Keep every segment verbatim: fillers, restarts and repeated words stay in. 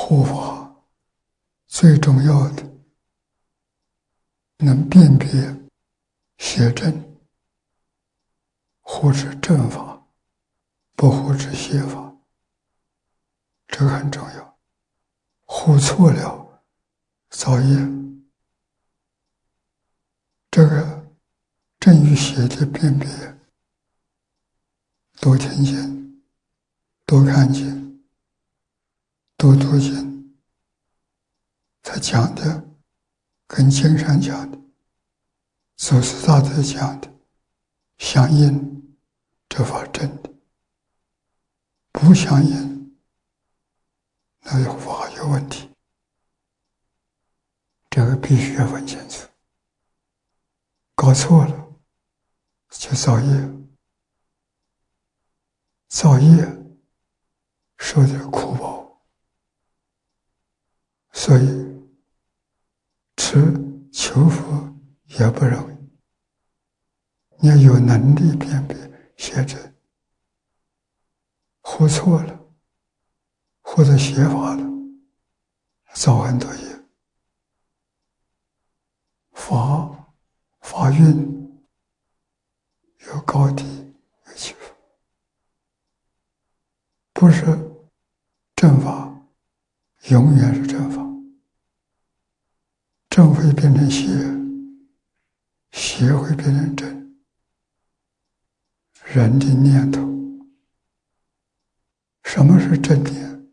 护法最重要的，能辨别邪正，护持正法，不护持邪法，这个很重要。护错了，造业。这个正与邪的辨别，多听经，多看经，多读经，他讲的跟经上讲的，祖师大德讲的相应，这法正的；不相应，那法有问题。这个必须要分清楚，搞错了就造业，造业受点苦报。所以持求佛也不容易，你要有能力辨别邪正，护错了或者邪法了，造很多业。法法运有高低，有起伏，不是正法永远是正法，正会变成邪，邪会变成正。人的念头，什么是正念？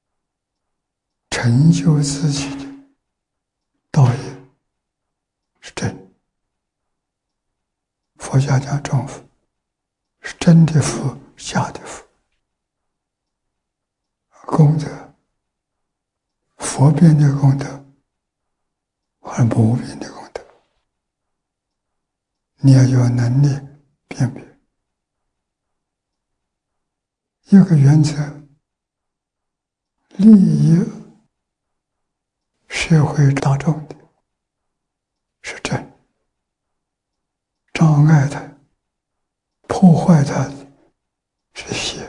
成就自己的道业是正。佛家讲正福，是真的福，假的福。功德，佛变的功德，和无边的功德，你要有能力辨别。一个原则，利益社会大众的是正，障碍它、破坏它的是邪。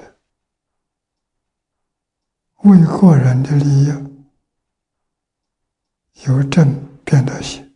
为个人的利益，由正变得邪。